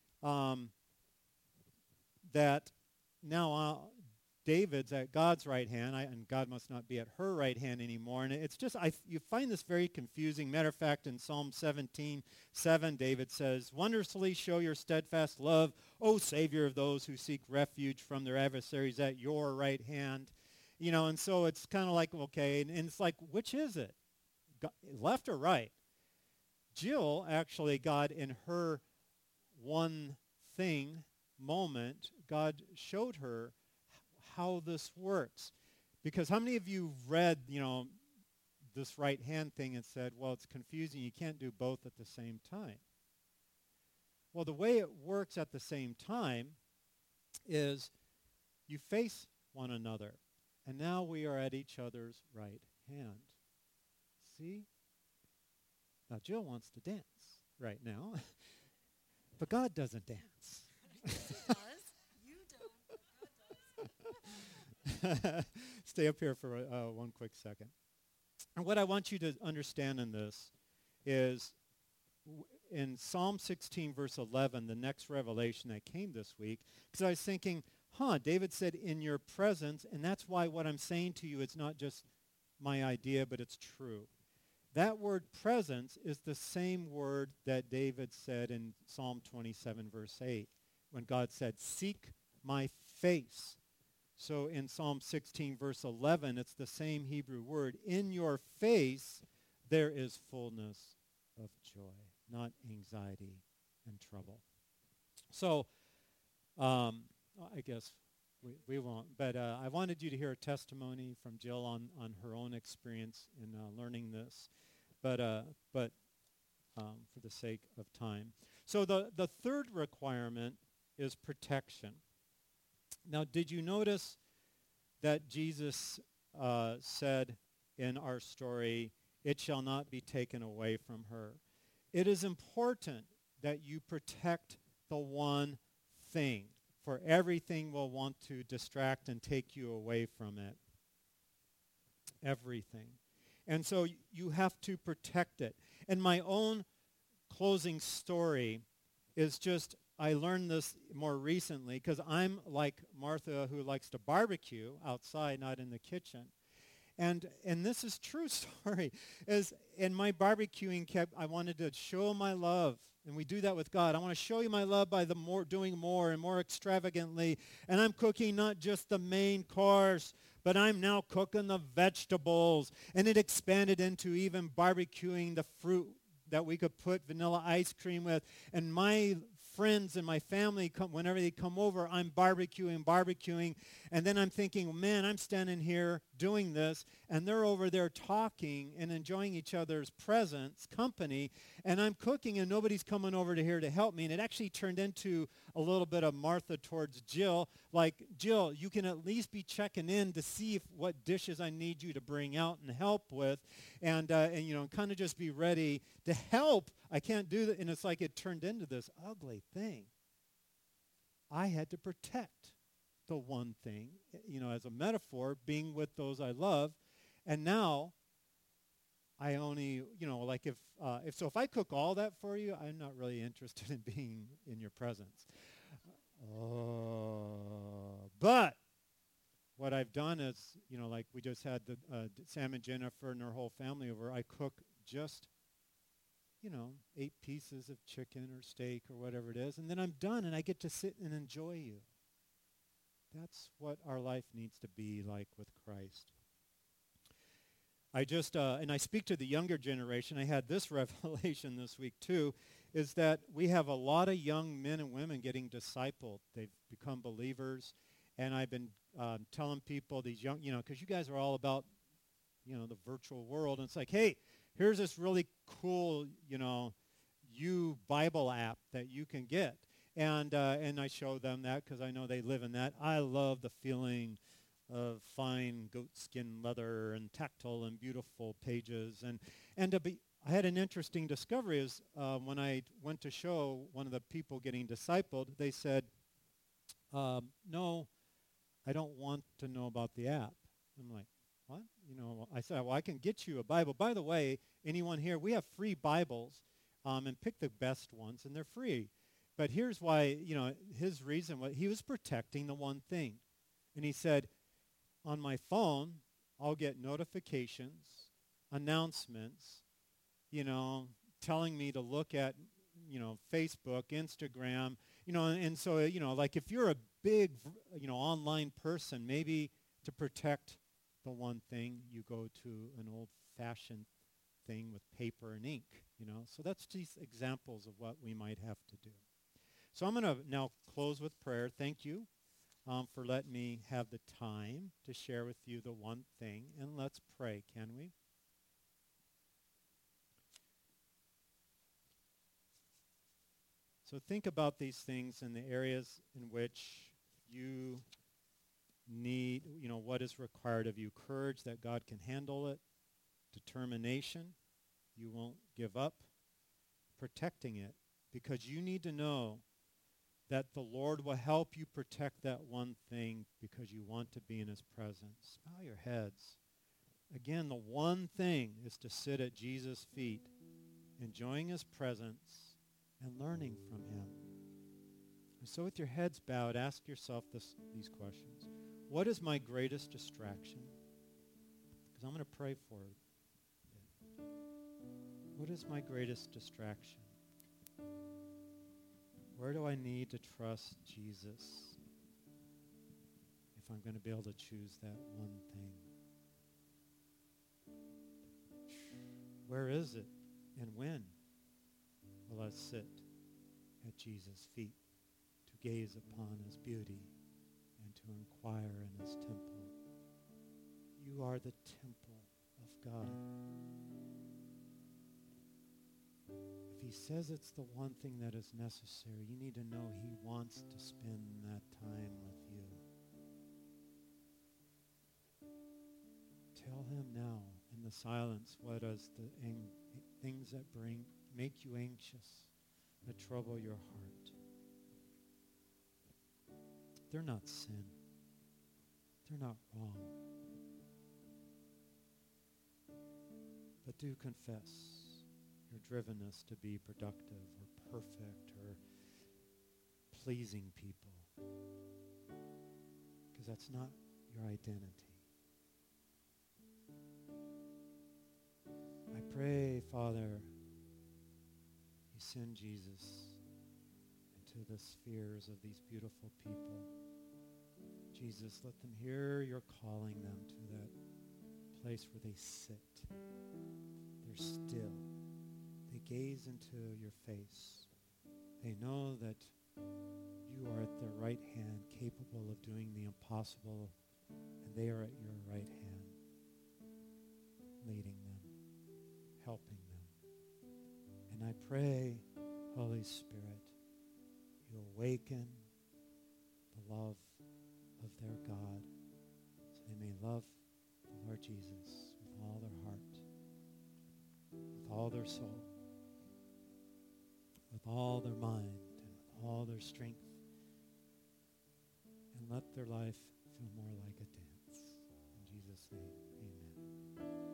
that now David's at God's right hand, and God must not be at her right hand anymore. And it's just, you find this very confusing. Matter of fact, in Psalm 17:7, David says, wondrously show your steadfast love, O Savior of those who seek refuge from their adversaries at your right hand. And so it's kind of like, okay, and it's like, which is it? Left or right? Jill actually got in her one thing moment, God showed her how this works. Because how many of you read, this right hand thing and said, well, it's confusing. You can't do both at the same time. Well, the way it works at the same time is you face one another. And now we are at each other's right hand. See? Now, Jill wants to dance right now. But God doesn't dance. You don't. God does. Stay up here for one quick second. And what I want you to understand in this is in Psalm 16, verse 11, the next revelation that came this week, because I was thinking, David said, in your presence, and that's why what I'm saying to you is not just my idea, but it's true. That word presence is the same word that David said in Psalm 27, verse 8, when God said, seek my face. So in Psalm 16, verse 11, it's the same Hebrew word. In your face, there is fullness of joy, not anxiety and trouble. So I guess we won't. But I wanted you to hear a testimony from Jill on her own experience in learning this. But for the sake of time. So the third requirement is protection. Now, did you notice that Jesus said in our story, it shall not be taken away from her? It is important that you protect the one thing, for everything will want to distract and take you away from it. Everything. And so you have to protect it. And my own closing story is just, I learned this more recently because I'm like Martha who likes to barbecue outside, not in the kitchen. And this is true story. As in my barbecuing I wanted to show my love And we do that with God. I want to show you my love by doing more and more extravagantly. And I'm cooking not just the main course, but I'm now cooking the vegetables. And it expanded into even barbecuing the fruit that we could put vanilla ice cream with. And my friends and my family, whenever they come over, I'm barbecuing. And then I'm thinking, man, I'm standing here doing this, and they're over there talking and enjoying each other's presence, company, and I'm cooking, and nobody's coming over to here to help me. And it actually turned into a little bit of Martha towards Jill. Like, Jill, you can at least be checking in to see what dishes I need you to bring out and help with, and kind of just be ready to help. I can't do that. And it's like it turned into this ugly thing. I had to protect the one thing, as a metaphor, being with those I love. And now I only, if I cook all that for you, I'm not really interested in being in your presence. But what I've done is, like we just had Sam and Jennifer and their whole family over, I cook just 8 pieces of chicken or steak or whatever it is, and then I'm done, and I get to sit and enjoy you. That's what our life needs to be like with Christ. And I speak to the younger generation. I had this revelation this week too, is that we have a lot of young men and women getting discipled. They've become believers, and I've been telling people, these young, because you guys are all about, the virtual world, and it's like, hey, here's this really cool, Bible app that you can get. And I show them that because I know they live in that. I love the feeling of fine goatskin leather and tactile and beautiful pages. I had an interesting discovery is when I went to show one of the people getting discipled, they said, no, I don't want to know about the app. I'm like, what? I said, well, I can get you a Bible. By the way, anyone here, we have free Bibles, and pick the best ones, and they're free. But here's why, his reason was he was protecting the one thing. And he said, on my phone, I'll get notifications, announcements, telling me to look at, Facebook, Instagram, and so, like if you're a big, online person, maybe to protect the one thing, you go to an old-fashioned thing with paper and ink, So that's just examples of what we might have to do. So I'm going to now close with prayer. Thank you for letting me have the time to share with you the one thing. And let's pray, can we? So think about these things in the areas in which you need, what is required of you. Courage that God can handle it. Determination, you won't give up. Protecting it, because you need to know that the Lord will help you protect that one thing because you want to be in his presence. Bow your heads. Again, the one thing is to sit at Jesus' feet, enjoying his presence and learning from him. And so with your heads bowed, ask yourself these questions. What is my greatest distraction? Because I'm going to pray for it. What is my greatest distraction? Where do I need to trust Jesus if I'm going to be able to choose that one thing? Where is it and when will I sit at Jesus' feet to gaze upon his beauty and to inquire in his temple? You are the temple of God. If he says it's the one thing that is necessary, you need to know he wants to spend that time with you. Tell him now in the silence what is the things that make you anxious, that trouble your heart. They're not sin. They're not wrong. But do confess your drivenness to be productive or perfect or pleasing people, because that's not your identity. I pray, Father, you send Jesus into the spheres of these beautiful people. Jesus, let them hear you're calling them to that place where they sit. They're still. They gaze into your face. They know that you are at their right hand, capable of doing the impossible, and they are at your right hand, leading them, helping them. And I pray, Holy Spirit, you awaken the love of their God, so they may love the Lord Jesus with all their heart, with all their soul, with all their mind, and with all their strength, and let their life feel more like a dance. In Jesus' name, amen.